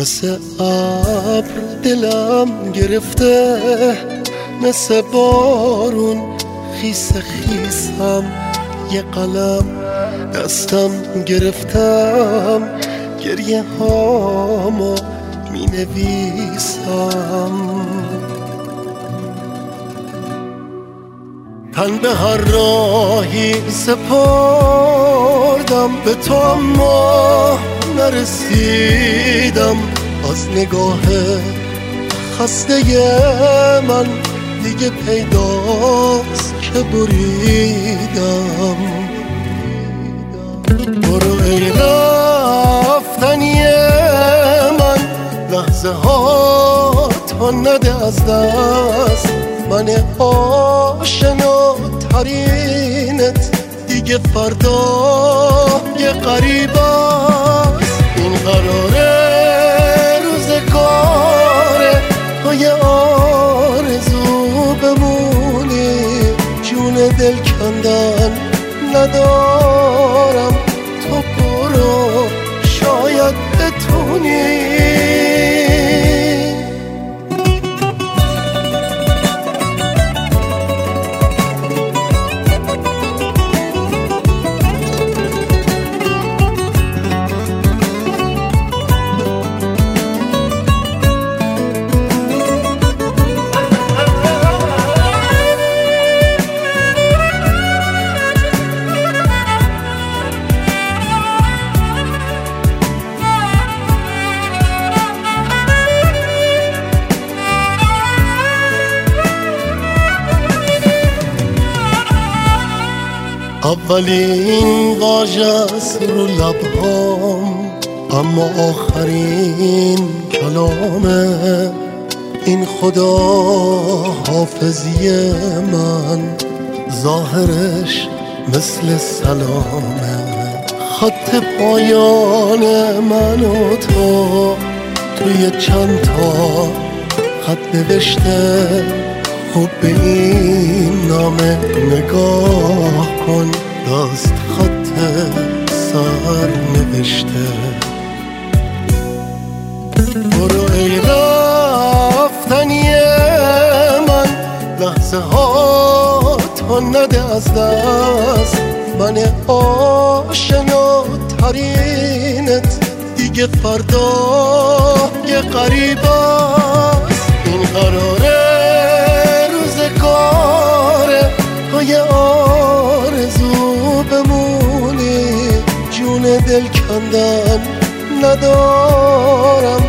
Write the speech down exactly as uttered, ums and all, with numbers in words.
مثل ابر دلم گرفته، مثل بارون خیس خیسم، یه قلم دستم گرفتم، گریه هامو می نویسم. تن به هر راهی سپردم، به تو اما نرسیدم. از نگاه خسته من دیگه پیداست که بریدم. برو ای رفتنی من، لحظه ها تا نده از دست. من آشنا ترینت دیگه فردا یه غریب است. این قراره روزگاره تو یه آرزو بمونی. جون دل کندن ندارم، تو برو شاید بتونی. اولین واژه‌ست رو لبهام، اما آخرین کلامه. این خدا حافظی من، ظاهرش مثل سلامه. خط پایان من و تو توی چند تا خط نوشته. خب به این نامه نگاه کن، دست خط سر نوشته. برو ای رفتنی من، لحظه ها تا نده از دست. من آشنا ترینت دیگه فردا یه غریب است. این قراره روزگاره تو یه آرزو بمونی. جون دل کندن ندارم،